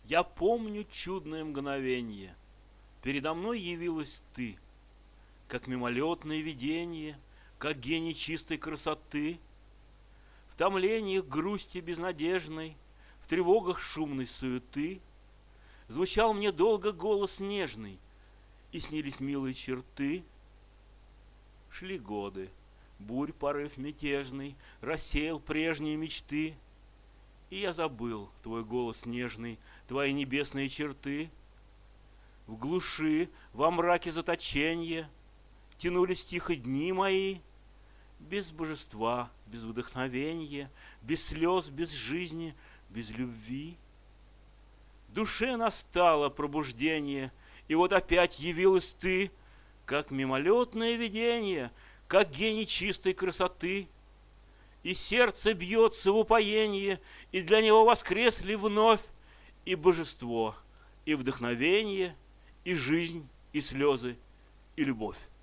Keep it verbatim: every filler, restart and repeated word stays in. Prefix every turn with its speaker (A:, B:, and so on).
A: Я помню чудное мгновенье. Передо мной явилась ты, как мимолетное видение, как гений чистой красоты. В томлениях грусти безнадежной, в тревогах шумной суеты звучал мне долго голос нежный, и снились милые черты. Шли годы, бурь порыв мятежный рассеял прежние мечты, и я забыл твой голос нежный, твои небесные черты. В глуши, во мраке заточенья тянулись тихо дни мои, без божества, без вдохновенья, без слез, без жизни, без любви. Душе настало пробуждение, и вот опять явилась ты, как мимолетное видение, как гений чистой красоты. И сердце бьется в упоении, и для него воскресли вновь и божество, и вдохновение, и жизнь, и слезы, и любовь.